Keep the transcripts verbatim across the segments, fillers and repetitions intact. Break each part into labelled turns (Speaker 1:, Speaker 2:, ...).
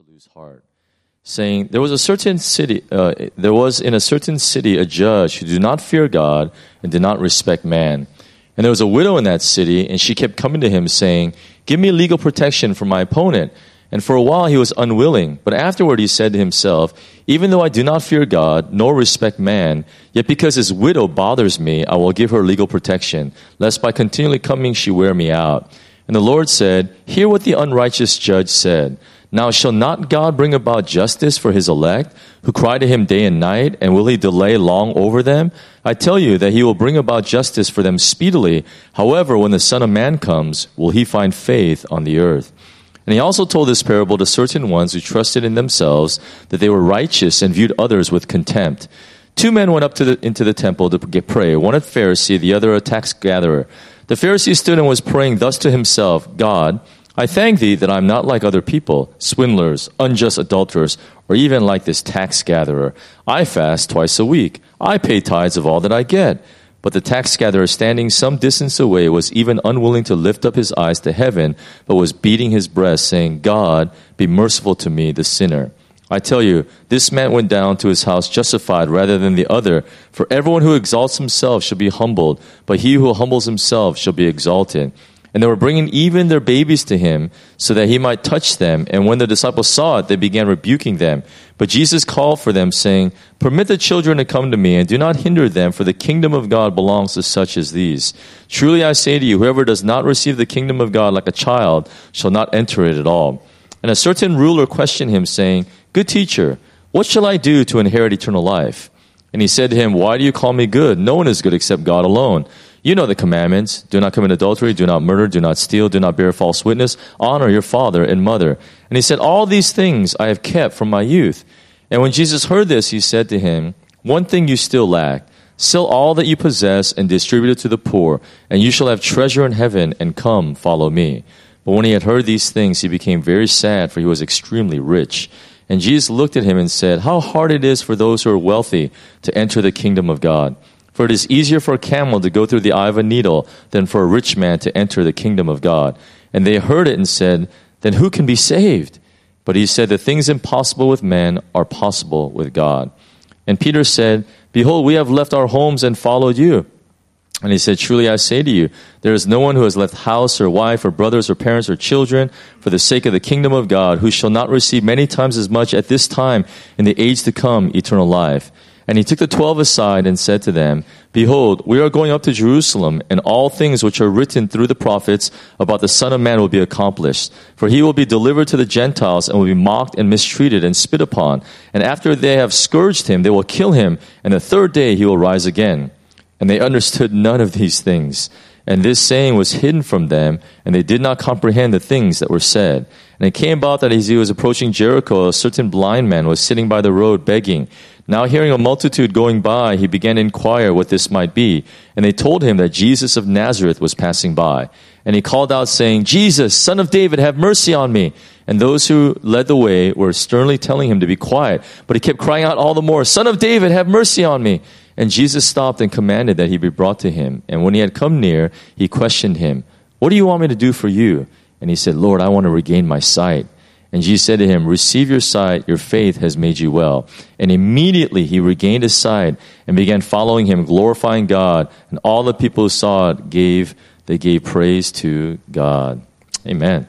Speaker 1: to lose heart, saying, There was a certain city, uh, there was in a certain city a judge who did not fear God and did not respect man. And there was a widow in that city, and she kept coming to him, saying, Give me legal protection from my opponent. And for a while he was unwilling, but afterward he said to himself, Even though I do not fear God, nor respect man, yet because his widow bothers me, I will give her legal protection, lest by continually coming she wear me out. And the Lord said, Hear what the unrighteous judge said. Now shall not God bring about justice for his elect, who cry to him day and night, and will he delay long over them? I tell you that he will bring about justice for them speedily. However, when the Son of Man comes, will he find faith on the earth? And he also told this parable to certain ones who trusted in themselves that they were righteous and viewed others with contempt. Two men went up to the, into the temple to pray, one a Pharisee, the other a tax gatherer. The Pharisee stood and was praying thus to himself, God, I thank thee that I am not like other people, swindlers, unjust adulterers, or even like this tax gatherer. I fast twice a week. I pay tithes of all that I get. But the tax gatherer, standing some distance away, was even unwilling to lift up his eyes to heaven, but was beating his breast, saying, God, be merciful to me, the sinner. I tell you, this man went down to his house justified rather than the other. For everyone who exalts himself shall be humbled, but he who humbles himself shall be exalted. And they were bringing even their babies to him, so that he might touch them. And when the disciples saw it, they began rebuking them. But Jesus called for them, saying, Permit the children to come to me, and do not hinder them, for the kingdom of God belongs to such as these. Truly I say to you, whoever does not receive the kingdom of God like a child shall not enter it at all. And a certain ruler questioned him, saying, Good teacher, what shall I do to inherit eternal life? And he said to him, Why do you call me good? No one is good except God alone. You know the commandments. Do not commit adultery, do not murder, do not steal, do not bear false witness, honor your father and mother. And he said, All these things I have kept from my youth. And when Jesus heard this, he said to him, One thing you still lack. Sell all that you possess and distribute it to the poor, and you shall have treasure in heaven, and come, follow me. But when he had heard these things, he became very sad, for he was extremely rich. And Jesus looked at him and said, How hard it is for those who are wealthy to enter the kingdom of God. For it is easier for a camel to go through the eye of a needle than for a rich man to enter the kingdom of God. And they heard it and said, Then who can be saved? But he said, The things impossible with men are possible with God. And Peter said, Behold, we have left our homes and followed you. And he said, Truly I say to you, there is no one who has left house or wife or brothers or parents or children for the sake of the kingdom of God who shall not receive many times as much at this time in the age to come eternal life. And he took the twelve aside and said to them, Behold, we are going up to Jerusalem, and all things which are written through the prophets about the Son of Man will be accomplished. For he will be delivered to the Gentiles and will be mocked and mistreated and spit upon. And after they have scourged him, they will kill him, and the third day he will rise again. And they understood none of these things. And this saying was hidden from them, and they did not comprehend the things that were said. And it came about that as he was approaching Jericho, a certain blind man was sitting by the road begging. Now hearing a multitude going by, he began to inquire what this might be. And they told him that Jesus of Nazareth was passing by. And he called out, saying, Jesus, Son of David, have mercy on me. And those who led the way were sternly telling him to be quiet. But he kept crying out all the more, Son of David, have mercy on me. And Jesus stopped and commanded that he be brought to him. And when he had come near, he questioned him, What do you want me to do for you? And he said, Lord, I want to regain my sight. And Jesus said to him, Receive your sight, your faith has made you well. And immediately he regained his sight and began following him, glorifying God. And all the people who saw it gave, they gave praise to God. Amen.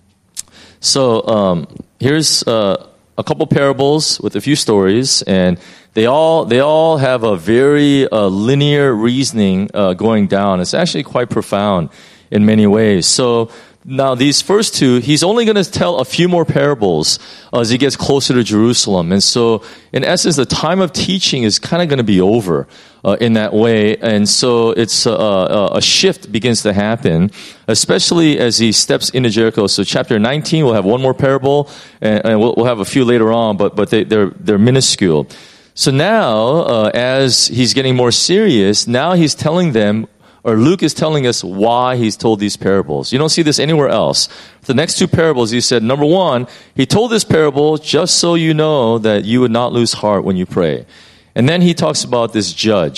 Speaker 1: So um, here's uh, a couple parables with a few stories, and they all they all have a very uh, linear reasoning uh, going down. It's actually quite profound in many ways. So now these first two, he's only going to tell a few more parables as he gets closer to Jerusalem. And so in essence, the time of teaching is kind of going to be over uh, in that way. And so it's uh, a shift begins to happen, especially as he steps into Jericho. So chapter nineteen, we'll have one more parable, and, and we'll, we'll have a few later on, but but they, they're they're minuscule. So now, uh, as he's getting more serious, now he's telling them, or Luke is telling us why he's told these parables. You don't see this anywhere else. The next two parables, he said, number one, he told this parable just so you know that you would not lose heart when you pray. And then he talks about this judge.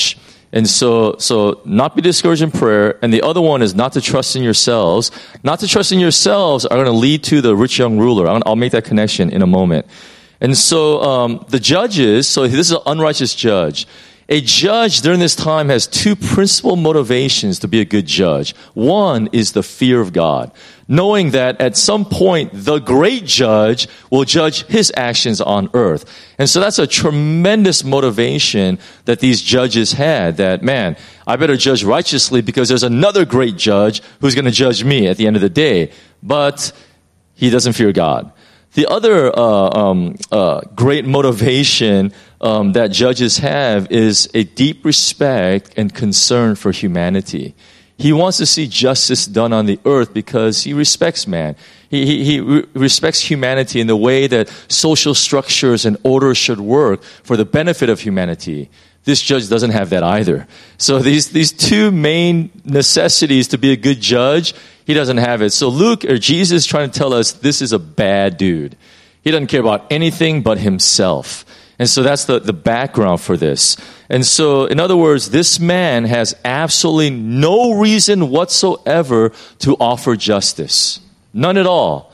Speaker 1: And so, so not be discouraged in prayer. And the other one is not to trust in yourselves. Not to trust in yourselves are going to lead to the rich young ruler. I'll, I'll make that connection in a moment. And so, um, the judges, so this is an unrighteous judge. A judge during this time has two principal motivations to be a good judge. One is the fear of God, knowing that at some point the great judge will judge his actions on earth. And so that's a tremendous motivation that these judges had, that, man, I better judge righteously because there's another great judge who's going to judge me at the end of the day. But he doesn't fear God. The other uh, um, uh, great motivation um, that judges have is a deep respect and concern for humanity. He wants to see justice done on the earth because he respects man. He, he, he re- respects humanity in the way that social structures and order should work for the benefit of humanity. This judge doesn't have that either. So these, these two main necessities to be a good judge, he doesn't have it. So Luke, or Jesus, is trying to tell us this is a bad dude. He doesn't care about anything but himself. And so that's the, the background for this. And so, in other words, this man has absolutely no reason whatsoever to offer justice. None at all.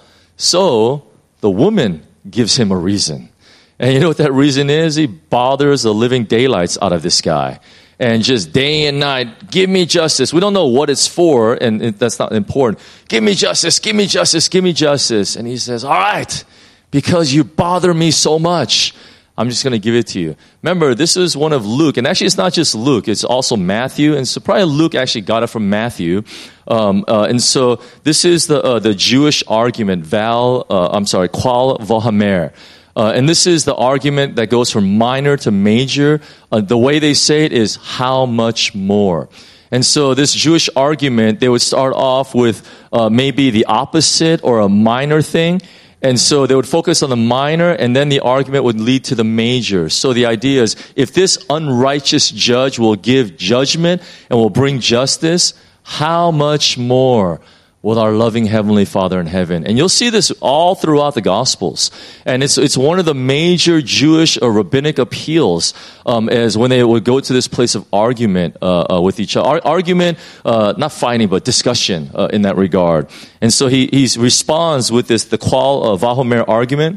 Speaker 1: So, the woman gives him a reason. And you know what that reason is? He bothers the living daylights out of this guy. And just day and night, give me justice. We don't know what it's for, and it, that's not important. Give me justice, give me justice, give me justice. And he says, all right, because you bother me so much, I'm just going to give it to you. Remember, this is one of Luke, and actually it's not just Luke, it's also Matthew, and so probably Luke actually got it from Matthew. Um, uh, and so this is the uh, the Jewish argument, val, uh, I'm sorry, qual vahamer. Uh, and this is the argument that goes from minor to major. Uh, the way they say it is, how much more? And so this Jewish argument, they would start off with uh, maybe the opposite or a minor thing. And so they would focus on the minor, and then the argument would lead to the major. So the idea is, if this unrighteous judge will give judgment and will bring justice, how much more will our loving Heavenly Father in heaven? And you'll see this all throughout the Gospels. And it's it's one of the major Jewish or rabbinic appeals, um, as when they would go to this place of argument uh, uh, with each other. Ar- argument, uh, not fighting, but discussion uh, in that regard. And so he he responds with this, the qual uh, vahomer argument.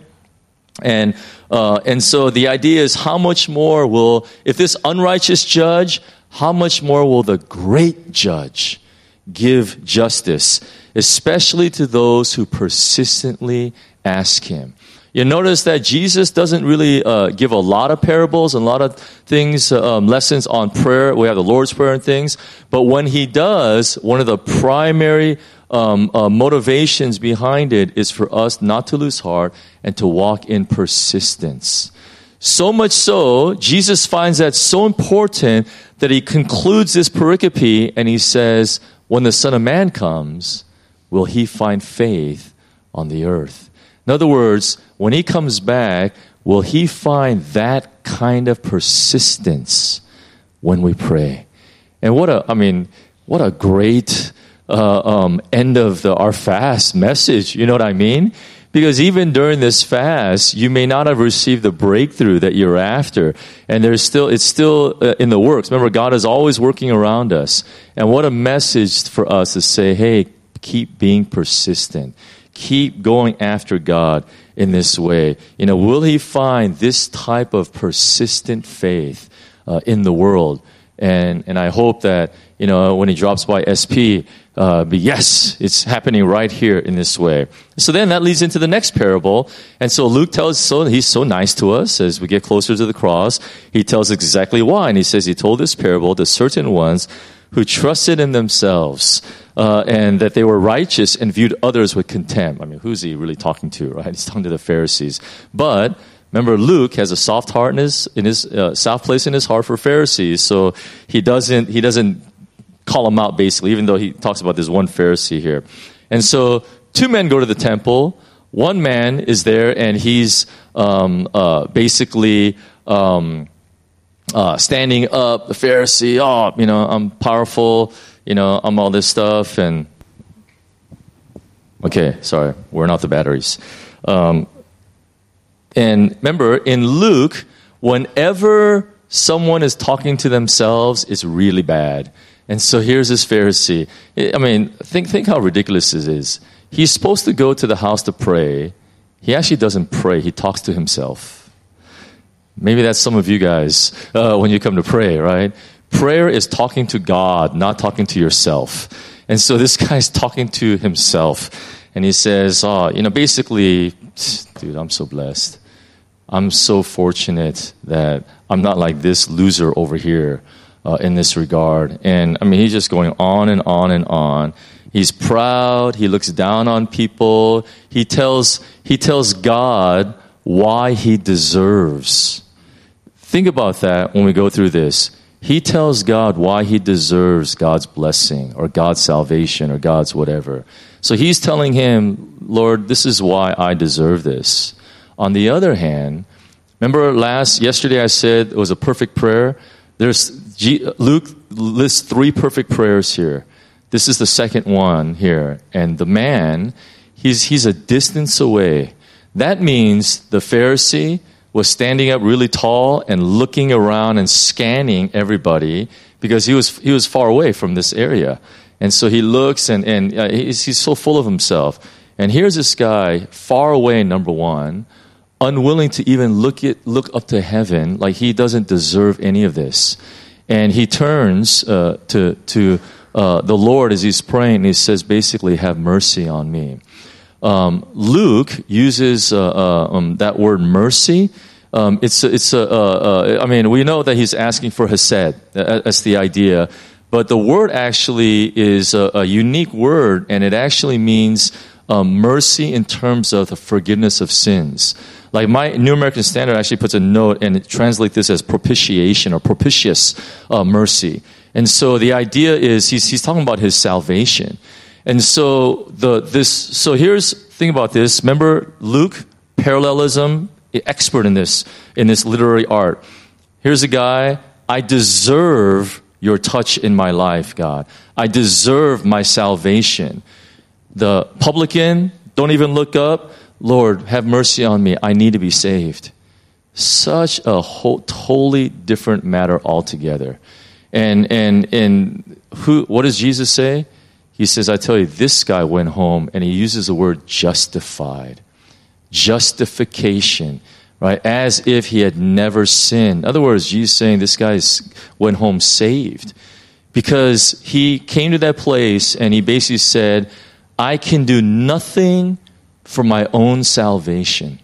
Speaker 1: And uh, and so the idea is, how much more will, if this unrighteous judge, how much more will the great judge give justice, especially to those who persistently ask him? You notice that Jesus doesn't really uh, give a lot of parables and a lot of things, um, lessons on prayer. We have the Lord's Prayer and things. But when he does, one of the primary um, uh, motivations behind it is for us not to lose heart and to walk in persistence. So much so, Jesus finds that so important that he concludes this pericope and he says, when the Son of Man comes, will he find faith on the earth? In other words, when he comes back, will he find that kind of persistence when we pray? And what a, I mean, what a great uh, um, end of the, our fast message. You know what I mean? Because even during this fast, you may not have received the breakthrough that you're after. And there's still, it's still uh, in the works. Remember, God is always working around us. And what a message for us to say, hey, keep being persistent. Keep going after God in this way. You know, will he find this type of persistent faith uh, in the world? And and I hope that, you know, when he drops by S P, uh, be, yes, it's happening right here in this way. So then that leads into the next parable. And so Luke tells, so he's so nice to us as we get closer to the cross. He tells exactly why. And he says he told this parable to certain ones who trusted in themselves uh, and that they were righteous and viewed others with contempt. I mean, who's he really talking to, right? He's talking to the Pharisees. But remember, Luke has a soft heart in his, in his uh, soft place in his heart for Pharisees. So he doesn't he doesn't call them out, basically, even though he talks about this one Pharisee here. And so two men go to the temple. One man is there, and he's um, uh, basically um, uh, standing up. The Pharisee, oh, you know, I'm powerful. You know, I'm all this stuff. And okay, sorry, wearing out the batteries. Um, And remember, in Luke, whenever someone is talking to themselves, it's really bad. And so here's this Pharisee. I mean, think think how ridiculous this is. He's supposed to go to the house to pray. He actually doesn't pray. He talks to himself. Maybe that's some of you guys uh, when you come to pray, right? Prayer is talking to God, not talking to yourself. And so this guy's talking to himself. And he says, oh, you know, basically, dude, I'm so blessed. I'm so fortunate that I'm not like this loser over here uh, in this regard. And I mean, he's just going on and on and on. He's proud. He looks down on people. He tells, he tells God why he deserves. Think about that when we go through this. He tells God why he deserves God's blessing or God's salvation or God's whatever. So he's telling him, Lord, this is why I deserve this. On the other hand, remember last, yesterday I said it was a perfect prayer? There's, Luke lists three perfect prayers here. This is the second one here. And the man, he's, he's a distance away. That means the Pharisee was standing up really tall and looking around and scanning everybody because he was he was far away from this area. And so he looks and, and uh, he's, he's so full of himself. And here's this guy far away, number one, unwilling to even look at, look up to heaven, like he doesn't deserve any of this. And he turns uh, to, to uh, the Lord as he's praying, and he says, basically, have mercy on me. Um, Luke uses uh, uh, um, that word mercy. Um, it's it's a, uh, uh, I mean, we know that he's asking for hesed. That's the idea. But the word actually is a, a unique word, and it actually means um, mercy in terms of the forgiveness of sins. Like my New American Standard actually puts a note, and it translates this as propitiation or propitious uh, mercy. And so the idea is he's he's talking about his salvation. And so the this so here's think about this. Remember Luke, parallelism, expert in this in this literary art. Here's a guy, I deserve your touch in my life, God. I deserve my salvation. The publican, don't even look up. Lord, have mercy on me. I need to be saved. Such a whole, totally different matter altogether. And and and who what does Jesus say? He says, I tell you, this guy went home, and he uses the word justified. Justification, right? As if he had never sinned. In other words, Jesus saying this guy went home saved. Because he came to that place, and he basically said, I can do nothing for my own salvation.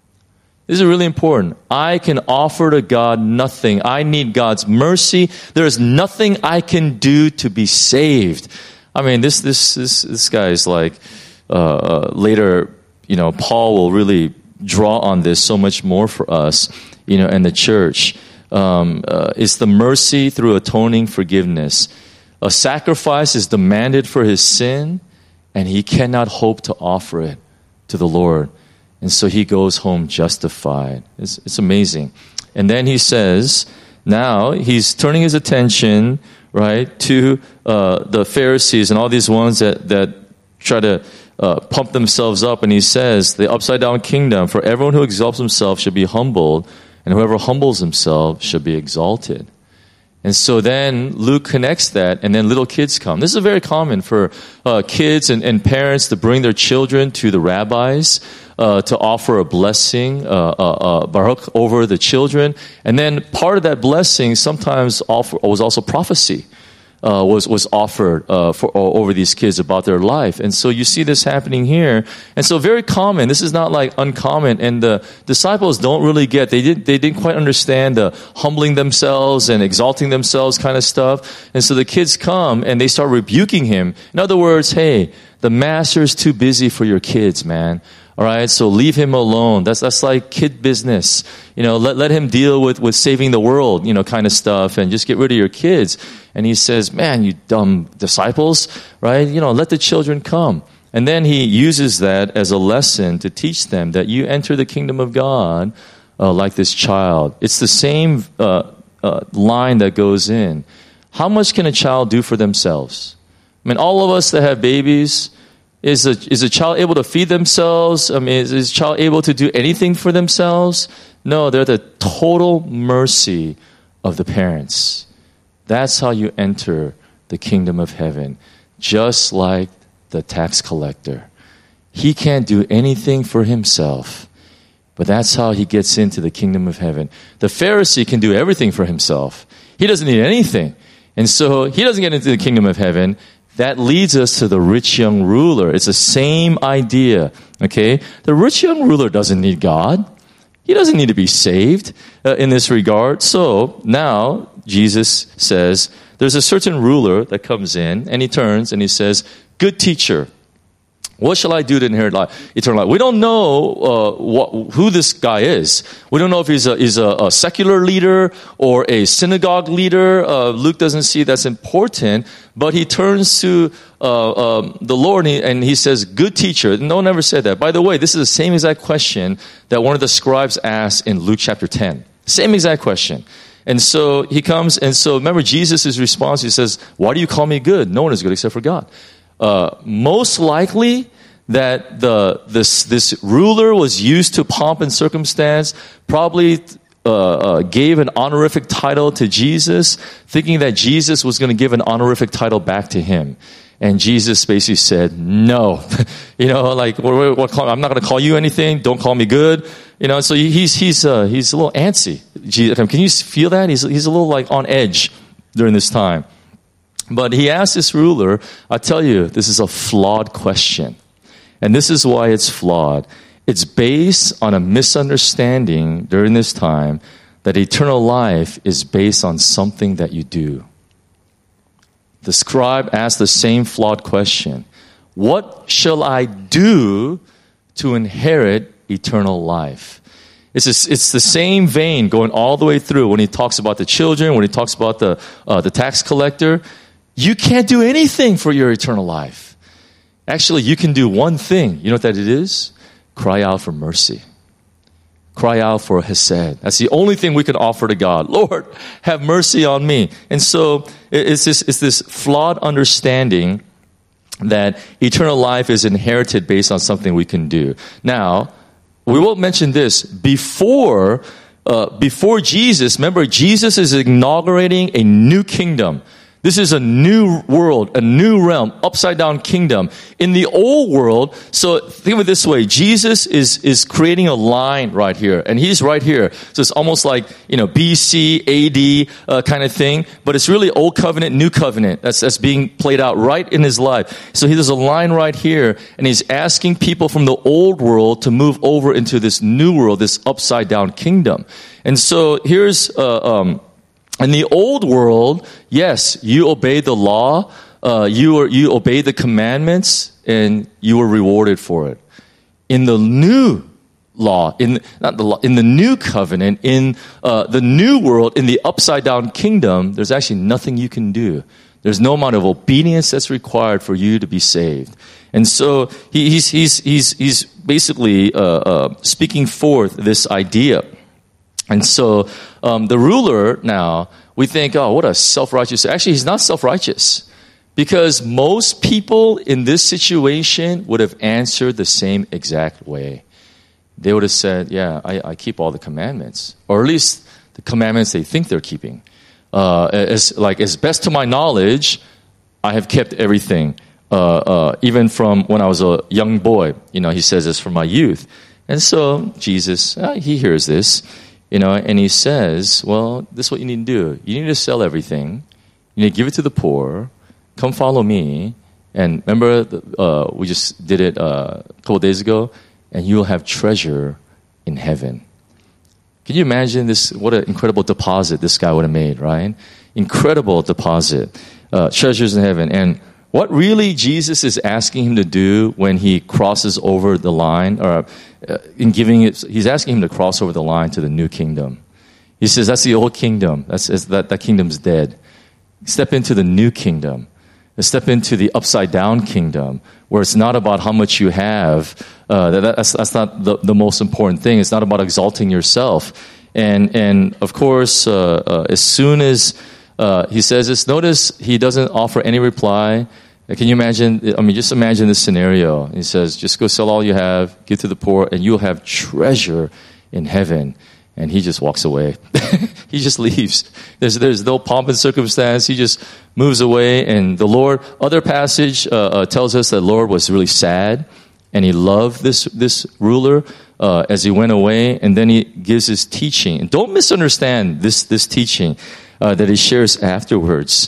Speaker 1: This is really important. I can offer to God nothing. I need God's mercy. There is nothing I can do to be saved. I mean, this this this this guy is like uh, later. You know, Paul will really draw on this so much more for us. You know, in the church, um, uh, it's the mercy through atoning forgiveness. A sacrifice is demanded for his sin, and he cannot hope to offer it to the Lord, and so he goes home justified. It's, it's amazing. And then he says, now he's turning his attention, right, to uh, the Pharisees and all these ones that, that try to uh, pump themselves up. And he says, the upside down kingdom, for everyone who exalts himself should be humbled, and whoever humbles himself should be exalted. And so then Luke connects that, and then little kids come. This is very common for uh, kids and, and parents to bring their children to the rabbis uh, to offer a blessing, uh, uh, uh, baruch, over the children. And then part of that blessing sometimes offer, was also prophecy. Uh, was was offered uh, for uh, over these kids about their life, and so you see this happening here, and so very common. This is not like uncommon, and the disciples don't really get. They didn't they didn't quite understand the humbling themselves and exalting themselves kind of stuff, and so the kids come and they start rebuking him. In other words, hey, the master's too busy for your kids, man. All right, so leave him alone. That's that's like kid business. You know, let let him deal with, with saving the world, you know, kind of stuff, and just get rid of your kids. And he says, man, you dumb disciples, right? You know, let the children come. And then he uses that as a lesson to teach them that you enter the kingdom of God uh, like this child. It's the same uh, uh, line that goes in. How much can a child do for themselves? I mean, all of us that have babies, Is a, is a child able to feed themselves? I mean, is, is a child able to do anything for themselves? No, they're the total mercy of the parents. That's how you enter the kingdom of heaven. Just like the tax collector. He can't do anything for himself. But that's how he gets into the kingdom of heaven. The Pharisee can do everything for himself. He doesn't need anything. And so he doesn't get into the kingdom of heaven. That leads us to the rich young ruler. It's the same idea. Okay? The rich young ruler doesn't need God. He doesn't need to be saved uh, in this regard. So now Jesus says, there's a certain ruler that comes in and he turns and he says, good teacher, what shall I do to inherit life, eternal life? We don't know uh, what, who this guy is. We don't know if he's a, he's a, a secular leader or a synagogue leader. Uh, Luke doesn't see that's important, but he turns to uh, um, the Lord and he, and he says, good teacher. No one ever said that. By the way, this is the same exact question that one of the scribes asked in Luke chapter ten. Same exact question. And so he comes, and so remember Jesus' response, he says, why do you call me good? No one is good except for God. Uh, most likely that the this this ruler was used to pomp and circumstance, probably uh, uh, gave an honorific title to Jesus, thinking that Jesus was going to give an honorific title back to him. And Jesus basically said, no. you know, like, what, what, I'm not going to call you anything. Don't call me good. You know, so he's he's uh, he's a little antsy. Can you feel that? He's he's a little like on edge during this time. But he asked this ruler, I tell you, this is a flawed question. And this is why it's flawed. It's based on a misunderstanding during this time that eternal life is based on something that you do. The scribe asked the same flawed question. What shall I do to inherit eternal life? It's, a, it's the same vein going all the way through when he talks about the children, when he talks about the uh, the tax collector. You can't do anything for your eternal life. Actually, you can do one thing. You know what that it is? Cry out for mercy. Cry out for hesed. That's the only thing we can offer to God. Lord, have mercy on me. And so it's this, it's this flawed understanding that eternal life is inherited based on something we can do. Now, we will mention this. Before, uh, before Jesus, remember, Jesus is inaugurating a new kingdom. This is a new world, a new realm, upside down kingdom. In the old world, so think of it this way, Jesus is, is creating a line right here, and he's right here. So it's almost like, you know, B C, A D uh, kind of thing, but it's really old covenant, new covenant. That's, that's being played out right in his life. So he, there's a line right here, and he's asking people from the old world to move over into this new world, this upside down kingdom. And so here's, uh, um, in the old world, yes, you obeyed the law, uh, you were, you obeyed the commandments, and you were rewarded for it. In the new law, in not the law, in the new covenant, in uh, the new world, in the upside down kingdom, there's actually nothing you can do. There's no amount of obedience that's required for you to be saved. And so he, he's he's he's he's basically uh, uh, speaking forth this idea. And so um, the ruler now, we think, oh, what a self-righteous. Actually, he's not self-righteous. Because most people in this situation would have answered the same exact way. They would have said, yeah, I, I keep all the commandments. Or at least the commandments they think they're keeping. Uh, as, like, as best to my knowledge, I have kept everything. Uh, uh, even from when I was a young boy. You know, he says this from my youth. And so Jesus, uh, he hears this. You know, and he says, well, this is what you need to do. You need to sell everything. You need to give it to the poor. Come follow me. And remember, uh, we just did it uh, a couple days ago. And you'll have treasure in heaven. Can you imagine this? What an incredible deposit this guy would have made, right? Incredible deposit. Uh, treasures in heaven. And what really Jesus is asking him to do when he crosses over the line, or uh, in giving it, he's asking him to cross over the line to the new kingdom. He says, that's the old kingdom. That's, that, that kingdom's dead. Step into the new kingdom. Step into the upside down kingdom, where it's not about how much you have. Uh, that, that's, that's not the, the most important thing. It's not about exalting yourself. And, and of course, uh, uh, as soon as uh, he says this, notice he doesn't offer any reply. Can you imagine? I mean, just imagine this scenario. He says, just go sell all you have, give to the poor, and you'll have treasure in heaven. And he just walks away. He just leaves. There's there's no pomp and circumstance. He just moves away. And the Lord, other passage uh, uh, tells us that the Lord was really sad, and he loved this this ruler uh, as he went away. And then he gives his teaching. And don't misunderstand this this teaching uh, that he shares afterwards.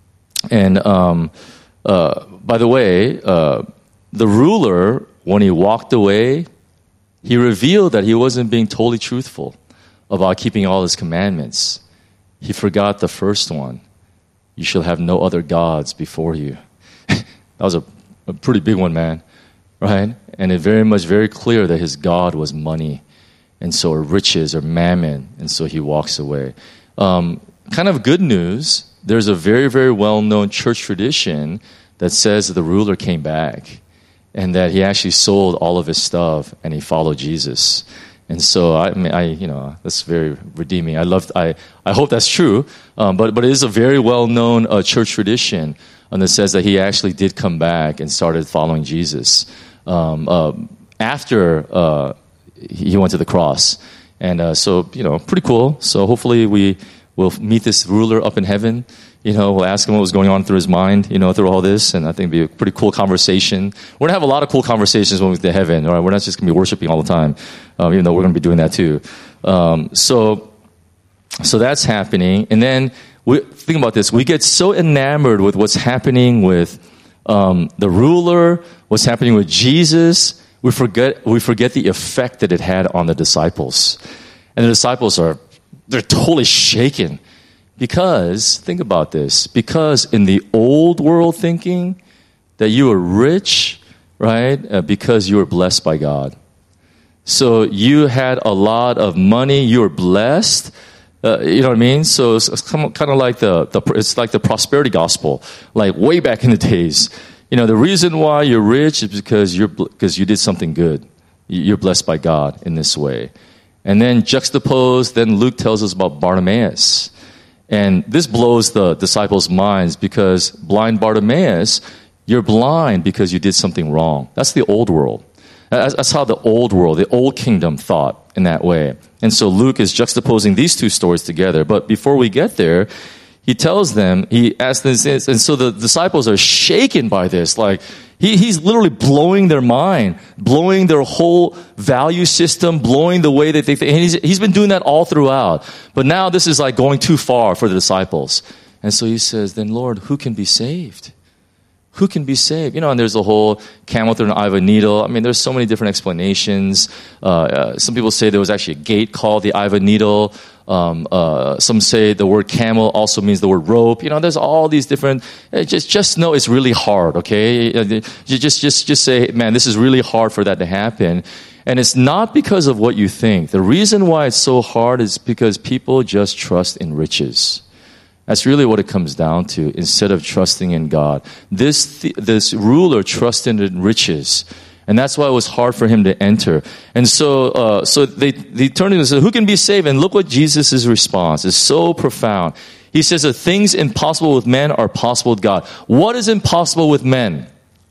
Speaker 1: And um, uh, by the way, uh, the ruler, when he walked away, he revealed that he wasn't being totally truthful about keeping all his commandments. He forgot the first one. You shall have no other gods before you. That was a, a pretty big one, man. Right? And it very much, very clear that his God was money. And so, or riches, or mammon. And so he walks away. Um, kind of good news, there's a very, very well-known church tradition that says that the ruler came back and that he actually sold all of his stuff and he followed Jesus. And so, I mean, I, you know, that's very redeeming. I love, I, I hope that's true. Um, but, but it is a very well-known uh, church tradition um, that says that he actually did come back and started following Jesus um, uh, after uh, he went to the cross. And uh, so, you know, pretty cool. So hopefully we will meet this ruler up in heaven. You know, we'll ask him what was going on through his mind, you know, through all this. And I think it'll be a pretty cool conversation. We're going to have a lot of cool conversations when we get to heaven. All right? We're not just going to be worshiping all the time, um, even though we're going to be doing that too. Um, so, so that's happening. And then we, think about this. We get so enamored with what's happening with um, the ruler, what's happening with Jesus. We forget, we forget the effect that it had on the disciples. And the disciples are, they're totally shaken. Because, think about this, because in the old world thinking that you were rich, right, uh, because you were blessed by God. So you had a lot of money, you were blessed, uh, you know what I mean? So it's, it's kind of like the, the, it's like the prosperity gospel, like way back in the days. You know, the reason why you're rich is because you're, because you did something good. You're blessed by God in this way. And then juxtaposed, then Luke tells us about Bartimaeus. And this blows the disciples' minds because blind Bartimaeus, you're blind because you did something wrong. That's the old world. That's how the old world, the old kingdom thought in that way. And so Luke is juxtaposing these two stories together. But before we get there, he tells them, he asks this, and so the disciples are shaken by this. Like, he, he's literally blowing their mind, blowing their whole value system, blowing the way that they think. And he's, he's been doing that all throughout. But now this is like going too far for the disciples. And so he says, then Lord, who can be saved? Who can be saved? You know, and there's the whole camel through an eye of a needle. I mean, there's so many different explanations. Uh, uh, some people say there was actually a gate called the eye of a needle. Um, uh, some say the word camel also means the word rope. You know, there's all these different. Uh, just, just know it's really hard. Okay, you just, just, just say, man, this is really hard for that to happen. And it's not because of what you think. The reason why it's so hard is because people just trust in riches. That's really what it comes down to, instead of trusting in God. This th- this ruler trusted in riches, and that's why it was hard for him to enter. And so uh, so they, they turned to him and said, who can be saved? And look what Jesus' response is so profound. He says that things impossible with men are possible with God. What is impossible with men?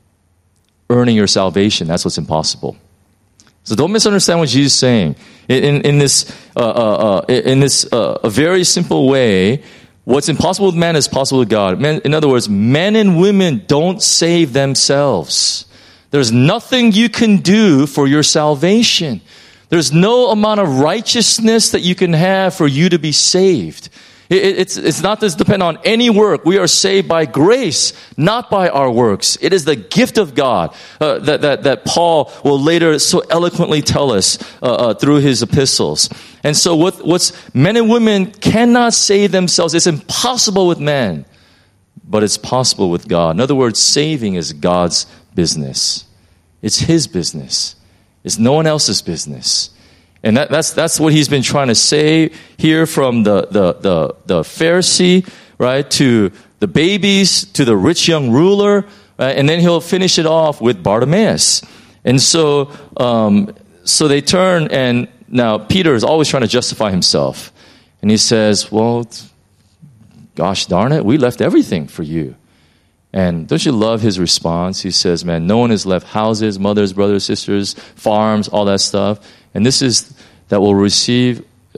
Speaker 1: Earning your salvation. That's what's impossible. So don't misunderstand what Jesus is saying. In, in, in this, uh, uh, uh, in this uh, a very simple way, what's impossible with man is possible with God. Men, in other words, men and women don't save themselves. There's nothing you can do for your salvation. There's no amount of righteousness that you can have for you to be saved. It, it's, it's not to depend on any work. We are saved by grace, not by our works. It is the gift of God uh, that, that, that Paul will later so eloquently tell us uh, uh, through his epistles. And so what, what's men and women cannot save themselves. It's impossible with men, but it's possible with God. In other words, saving is God's business. It's his business. It's no one else's business. And that, that's that's what he's been trying to say here, from the, the, the, the Pharisee, right, to the babies, to the rich young ruler, right? And then he'll finish it off with Bartimaeus. And so um, so they turn, and now Peter is always trying to justify himself. And he says, well, gosh darn it, we left everything for you. And don't you love his response? He says, man, no one has left houses, mothers, brothers, sisters, farms, all that stuff. And this is that will receive,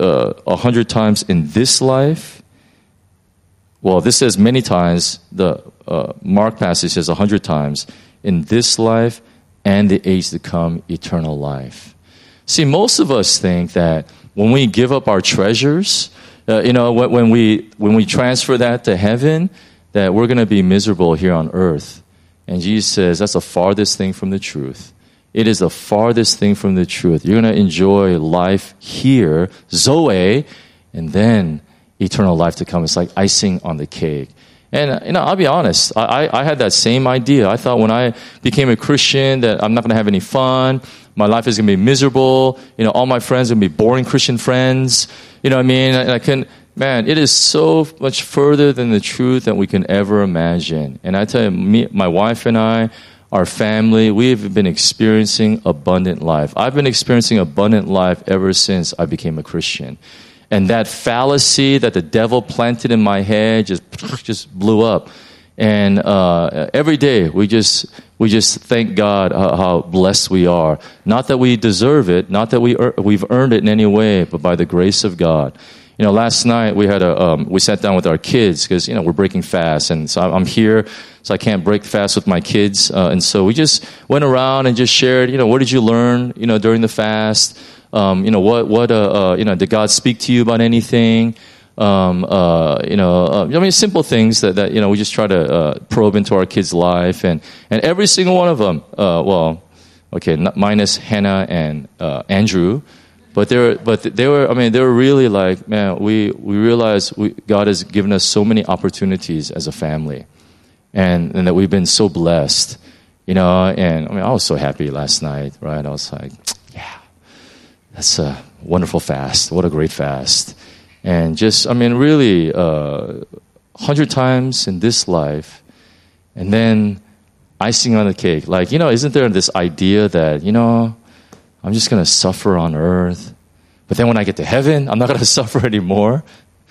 Speaker 1: uh, a hundred times in this life. Well, this says many times. The uh, Mark passage says a hundred times in this life and the age to come, eternal life. See, most of us think that when we give up our treasures, uh, you know, when, when we when we transfer that to heaven, that we're going to be miserable here on earth. And Jesus says that's the farthest thing from the truth. It is the farthest thing from the truth. You're going to enjoy life here, Zoe, and then eternal life to come. It's like icing on the cake. And, you know, I'll be honest. I, I had that same idea. I thought when I became a Christian that I'm not going to have any fun. My life is going to be miserable. You know, all my friends are going to be boring Christian friends. You know what I mean? I, I couldn't, man, it is so much further than the truth that we can ever imagine. And I tell you, me, my wife and I, our family, we've been experiencing abundant life. I've been experiencing abundant life ever since I became a Christian. And that fallacy that the devil planted in my head just, just blew up. And uh, every day we just we just thank God how, how blessed we are. Not that we deserve it, not that we er- we've earned it in any way, but by the grace of God. You know, last night we had a um, we sat down with our kids because you know we're breaking fast, and so I'm here, so I can't break fast with my kids, uh, and so we just went around and just shared. You know, what did you learn? You know, during the fast. Um, you know, what, what, uh, uh, you know, did God speak to you about anything? Um, uh, you know, uh, I mean, simple things that, that, you know, we just try to, uh, probe into our kids' life. And, and every single one of them, uh, well, okay, not, minus Hannah and, uh, Andrew, but they were, but they were, I mean, they were really like, man, we, we realize we, God has given us so many opportunities as a family and, and that we've been so blessed, you know, and I mean, I was so happy last night, right? I was like, that's a wonderful fast. What a great fast. And just, I mean, really, a uh, hundred times in this life, and then icing on the cake. Like, you know, isn't there this idea that, you know, I'm just going to suffer on earth, but then when I get to heaven, I'm not going to suffer anymore?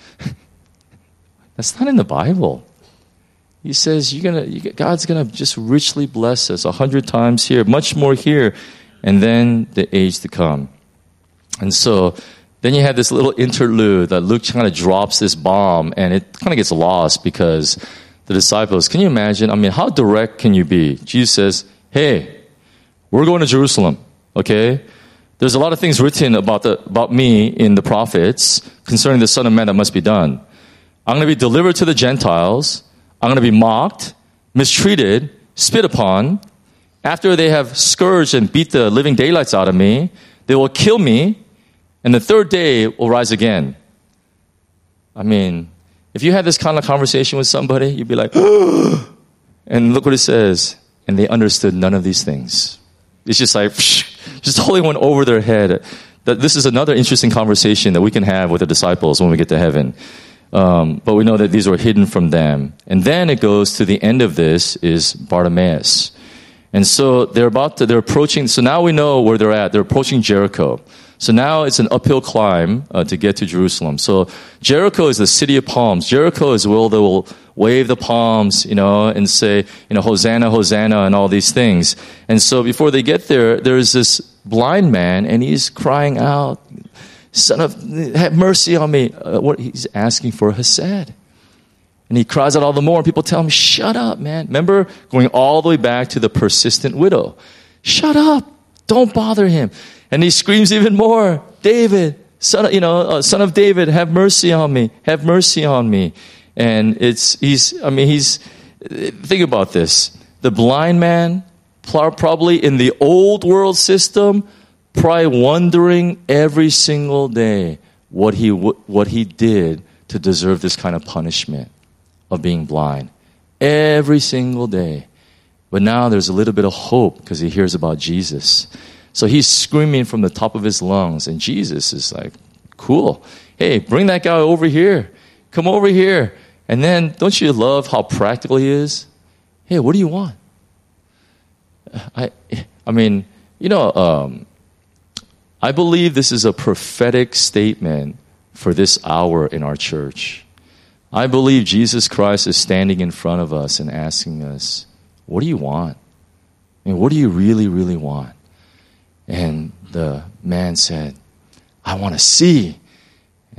Speaker 1: That's not in the Bible. He says, you're gonna, you, God's going to just richly bless us a hundred times here, much more here, and then the age to come. And so then you have this little interlude that Luke kind of drops this bomb, and it kind of gets lost because the disciples, can you imagine? I mean, how direct can you be? Jesus says, hey, we're going to Jerusalem, okay? There's a lot of things written about the about me in the prophets concerning the Son of Man that must be done. I'm going to be delivered to the Gentiles. I'm going to be mocked, mistreated, spit upon. After they have scourged and beat the living daylights out of me, they will kill me. And the third day will rise again. I mean, if you had this kind of conversation with somebody, you'd be like, and look what it says. And they understood none of these things. It's just like, just totally went over their head. That this is another interesting conversation that we can have with the disciples when we get to heaven. Um, but we know that these were hidden from them. And then it goes to the end of this is Bartimaeus. And so they're about to, they're approaching, so now we know where they're at. They're approaching Jericho. So now it's an uphill climb uh, to get to Jerusalem. So Jericho is the city of palms. Jericho is where they will wave the palms, you know, and say, you know, Hosanna, Hosanna, and all these things. And so before they get there, there's this blind man, and he's crying out, Son of, have mercy on me. Uh, what he's asking for Hesed. And he cries out all the more, and people tell him, shut up, man. Remember, going all the way back to the persistent widow. Shut up. Don't bother him. And he screams even more, David, son of, you know, uh, son of David, have mercy on me. Have mercy on me. And it's, he's, I mean, he's, think about this. The blind man, probably in the old world system, probably wondering every single day what he, what he did to deserve this kind of punishment of being blind. Every single day. But now there's a little bit of hope because he hears about Jesus. So he's screaming from the top of his lungs, and Jesus is like, cool. Hey, bring that guy over here. Come over here. And then, don't you love how practical he is? Hey, what do you want? I I mean, you know, um, I believe this is a prophetic statement for this hour in our church. I believe Jesus Christ is standing in front of us and asking us, what do you want? I mean, what do you really, really want? And the man said, I want to see.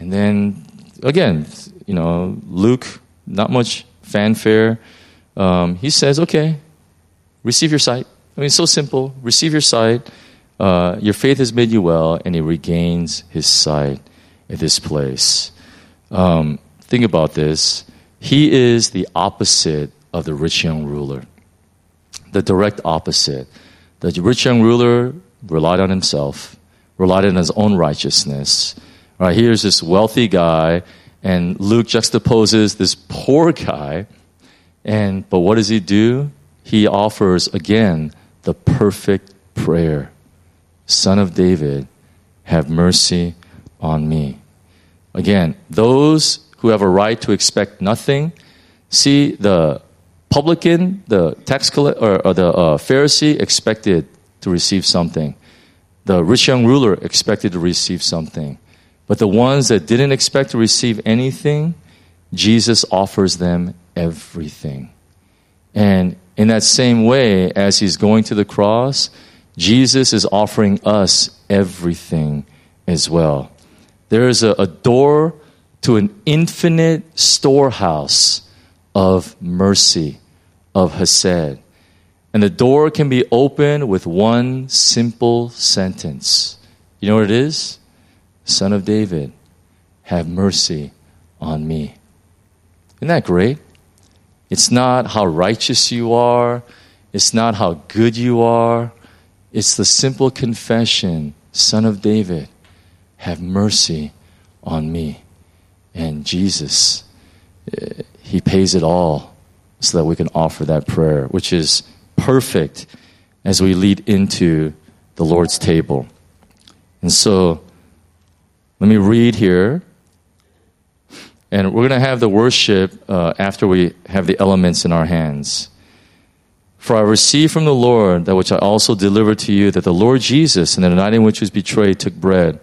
Speaker 1: And then, again, you know, Luke, not much fanfare. Um, he says, okay, receive your sight. I mean, it's so simple. Receive your sight. Uh, your faith has made you well. And he regains his sight at this place. Um, think about this. He is the opposite of the rich young ruler. The direct opposite. The rich young ruler relied on himself, relied on his own righteousness. All right, here's this wealthy guy, and Luke juxtaposes this poor guy. And but what does he do? He offers again the perfect prayer. Son of David, have mercy on me. Again, those who have a right to expect nothing, see the publican, the tax collector, or, or the uh, Pharisee expected to receive something. The rich young ruler expected to receive something. But the ones that didn't expect to receive anything, Jesus offers them everything. And in that same way, as he's going to the cross, Jesus is offering us everything as well. There is a, a door to an infinite storehouse of mercy, of Hesed. And the door can be opened with one simple sentence. You know what it is? Son of David, have mercy on me. Isn't that great? It's not how righteous you are. It's not how good you are. It's the simple confession, Son of David, have mercy on me. And Jesus, he pays it all so that we can offer that prayer, which is perfect as we lead into the Lord's table. And so, let me read here. And we're going to have the worship uh, after we have the elements in our hands. For I received from the Lord that which I also delivered to you, that the Lord Jesus, in the night in which he was betrayed, took bread.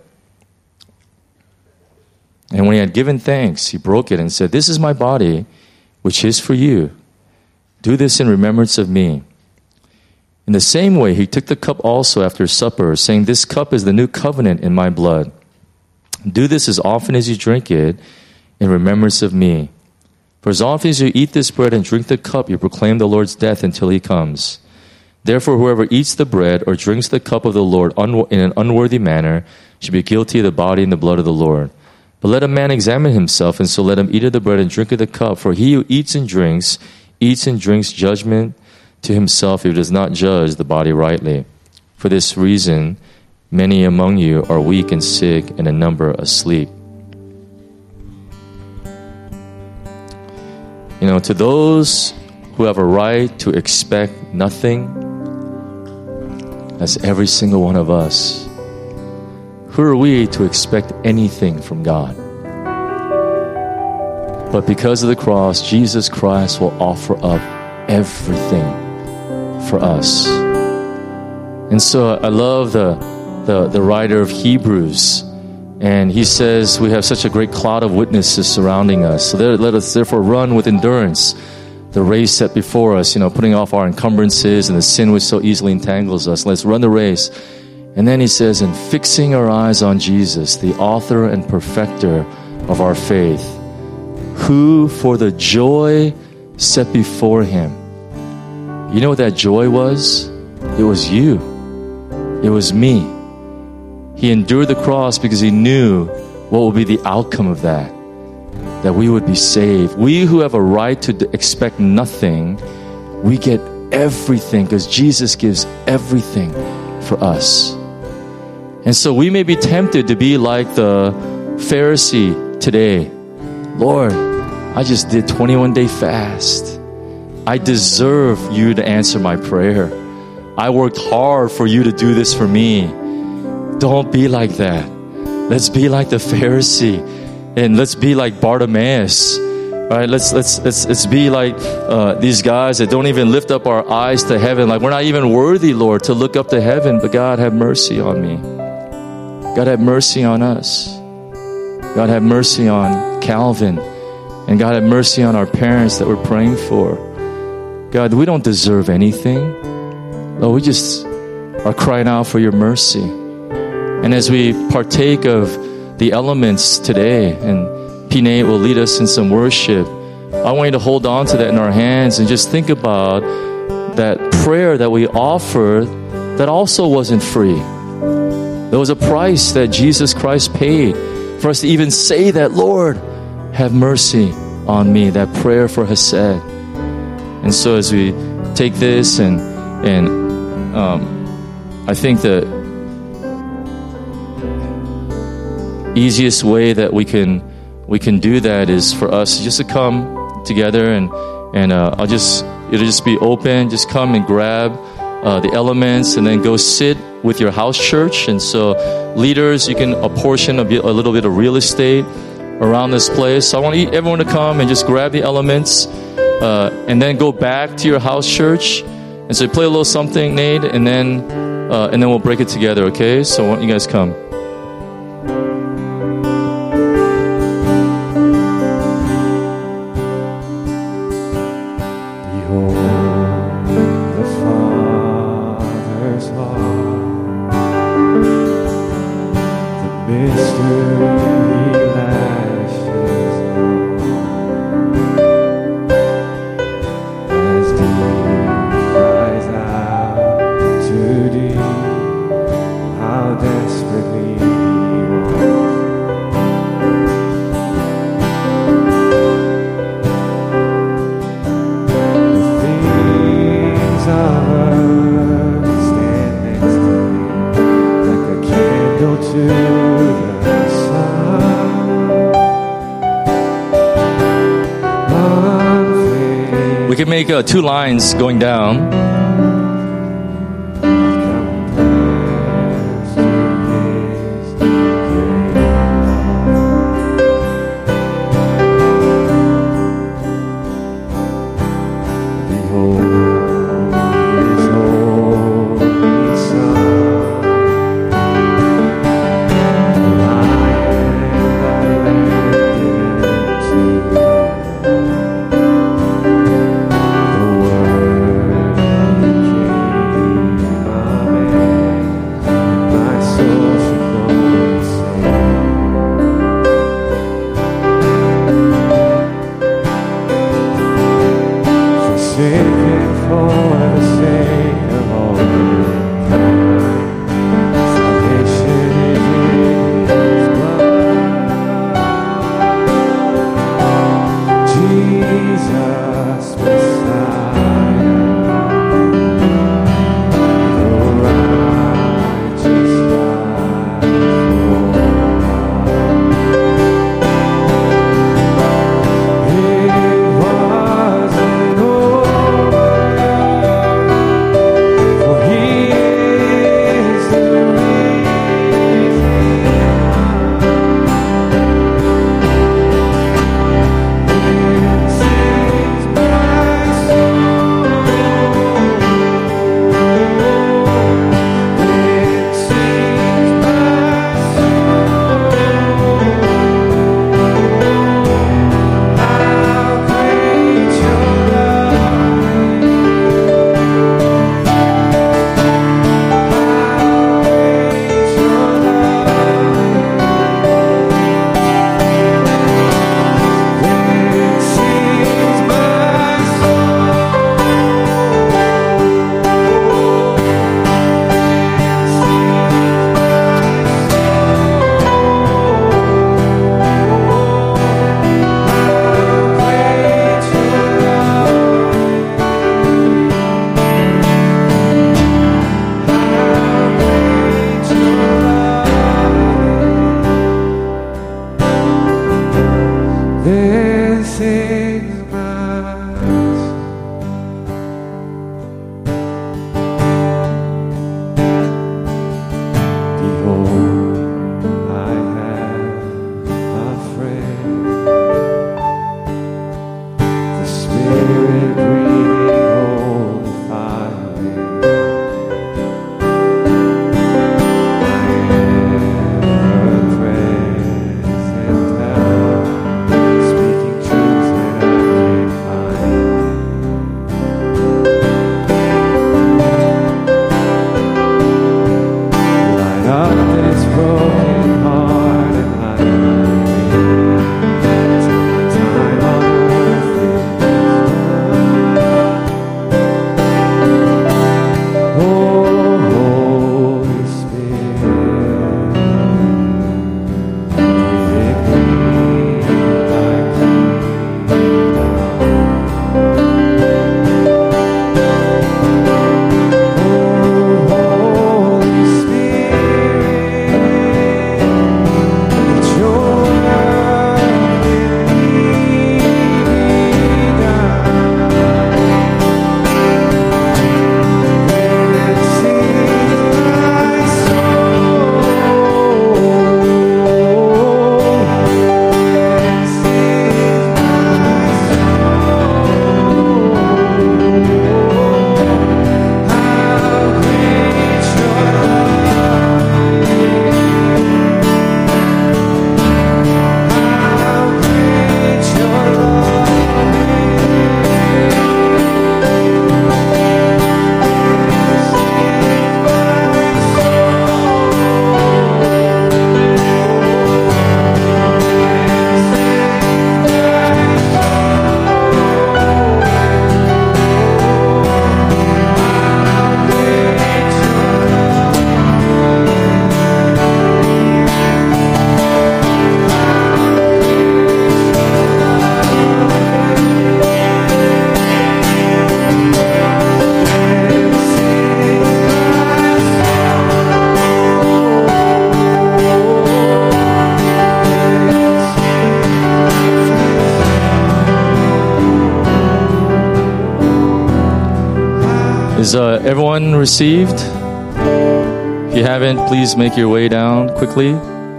Speaker 1: And when he had given thanks, he broke it and said, this is my body, which is for you. Do this in remembrance of me. In the same way, he took the cup also after supper, saying, this cup is the new covenant in my blood. Do this as often as you drink it in remembrance of me. For as often as you eat this bread and drink the cup, you proclaim the Lord's death until he comes. Therefore, whoever eats the bread or drinks the cup of the Lord in an unworthy manner should be guilty of the body and the blood of the Lord. But let a man examine himself, and so let him eat of the bread and drink of the cup. For he who eats and drinks, eats and drinks judgment to himself if he does not judge the body rightly. For this reason, many among you are weak and sick, and a number asleep. You know, to those who have a right to expect nothing, that's every single one of us. Who are we to expect anything from God? But because of the cross, Jesus Christ will offer up everything for us. And so I love the, the, the writer of Hebrews. And he says we have such a great cloud of witnesses surrounding us. So there, let us therefore run with endurance the race set before us, you know, putting off our encumbrances and the sin which so easily entangles us. Let's run the race. And then he says, and fixing our eyes on Jesus, the author and perfecter of our faith, who for the joy set before him. You know what that joy was? It was you. It was me. He endured the cross because he knew what would be the outcome of that, that we would be saved. We who have a right to expect nothing, we get everything because Jesus gives everything for us. And so we may be tempted to be like the Pharisee today. Lord, I just did twenty-one day fast. I deserve you to answer my prayer. I worked hard for you to do this for me. Don't be like that. Let's be like the Pharisee, and let's be like Bartimaeus. Right? Let's let's let's let's be like uh, these guys that don't even lift up our eyes to heaven. Like we're not even worthy, Lord, to look up to heaven. But God, have mercy on me. God, have mercy on us. God, have mercy on Calvin, and God, have mercy on our parents that we're praying for. God, we don't deserve anything. Lord, we just are crying out for your mercy. And as we partake of the elements today, and P. Nate will lead us in some worship. I want you to hold on to that in our hands and just think about that prayer that we offered that also wasn't free. There was a price that Jesus Christ paid for us to even say that, Lord, have mercy on me, that prayer for Hesed. And so as we take this and and um, I think the easiest way that we can we can do that is for us just to come together and and uh, I'll just it'll just be open. Just come and grab uh, the elements and then go sit with your house church. And so leaders, you can apportion a, bit, a little bit of real estate around this place. So I want everyone to come and just grab the elements uh, and then go back to your house church. And so play a little something, Nate, and then uh, and then we'll break it together, okay? So why don't you guys come? Make uh, two lines going down. Is uh, everyone received? If you haven't, please make your way down quickly.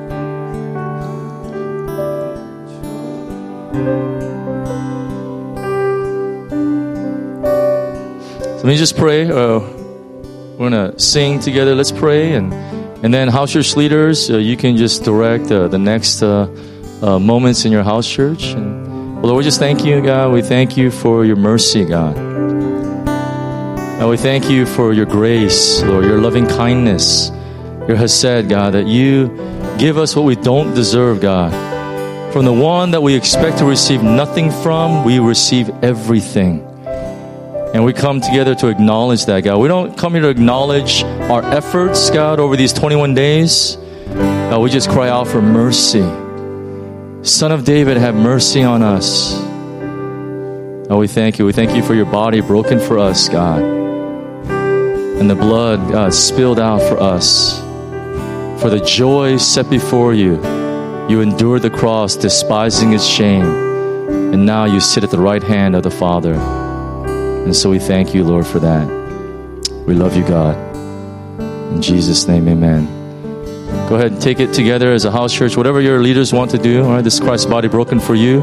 Speaker 1: So let me just pray. Uh, we're going to sing together. Let's pray. And, and then house church leaders, uh, you can just direct uh, the next uh, uh, moments in your house church. And Lord, we just thank you, God. We thank you for your mercy, God. And we thank you for your grace, Lord, your loving kindness, your hesed, God, that you give us what we don't deserve, God. From the one that we expect to receive nothing from, we receive everything. And we come together to acknowledge that, God. We don't come here to acknowledge our efforts, God, over these twenty-one days. God, we just cry out for mercy. Son of David, have mercy on us. Oh, we thank you. We thank you for your body broken for us, God. And the blood, God, spilled out for us. For the joy set before you, you endured the cross, despising its shame. And now you sit at the right hand of the Father. And so we thank you, Lord, for that. We love you, God. In Jesus' name, amen. Go ahead and take it together as a house church. Whatever your leaders want to do. All right, this is Christ's body broken for you.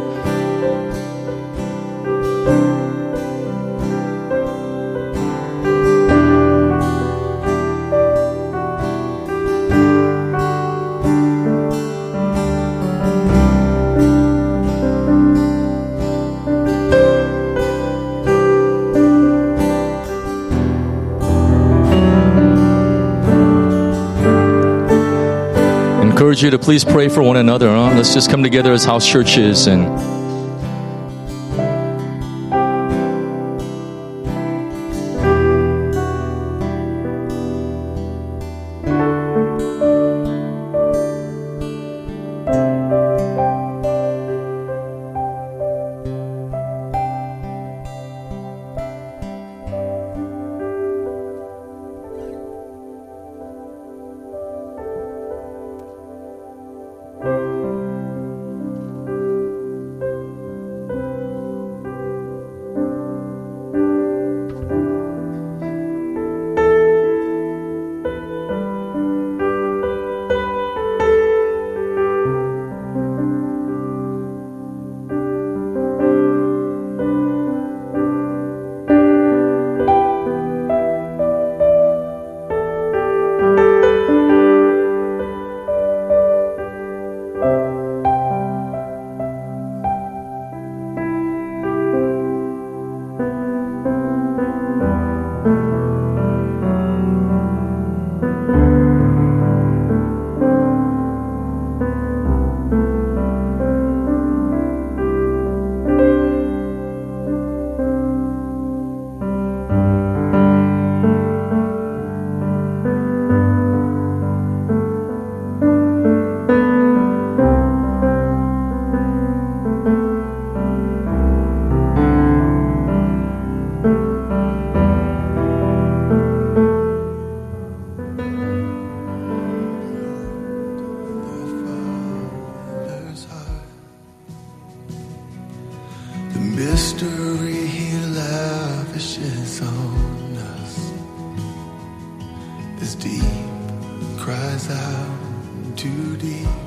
Speaker 1: Encourage you to please pray for one another. Huh? Let's just come together as house churches and
Speaker 2: mystery he lavishes on us is deep, cries out too deep.